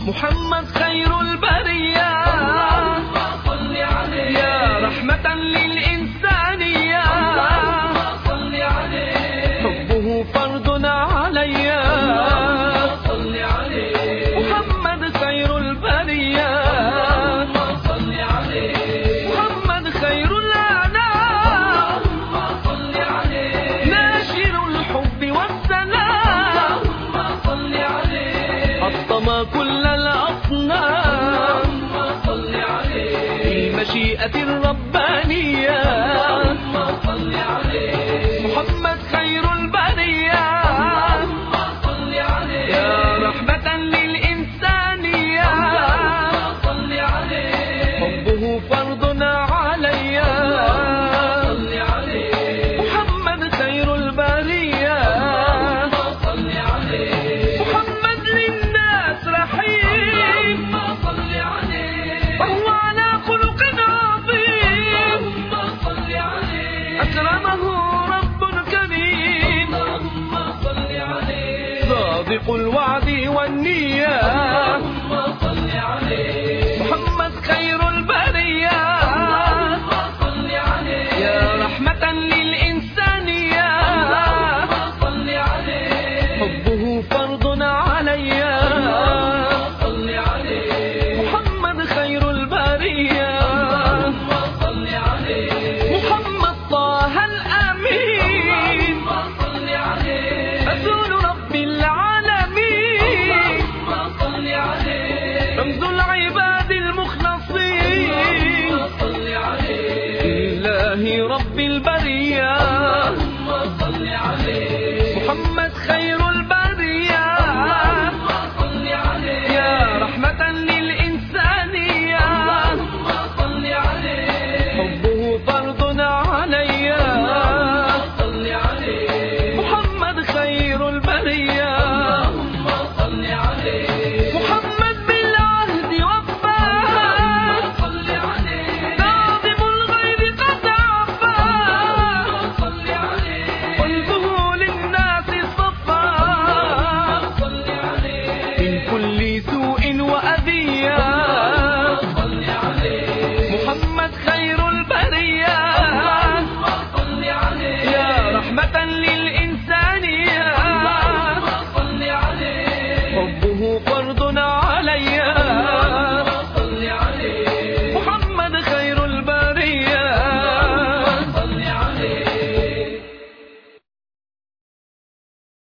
محمد خير البرية صل عليه يا رحمة للإنسانية صل عليه حبه فرض علي صل عليه محمد خير البرية صل عليه محمد خير الأنام صل عليه ناشر الحب والسلام صل عليه حطم كل الأصنام صل عليه في المشيئة الربانية صل عليه محمد خير البرية صل عليه يا رحمة للإنسانية صل عليه حبه فرض علي صل عليه محمد خير البرية صل عليه محمد للناس رحيم صل عليه وهو على خلق عظيم صل عليه أكرمه رب كريم صل عليه صادق الوعد والنية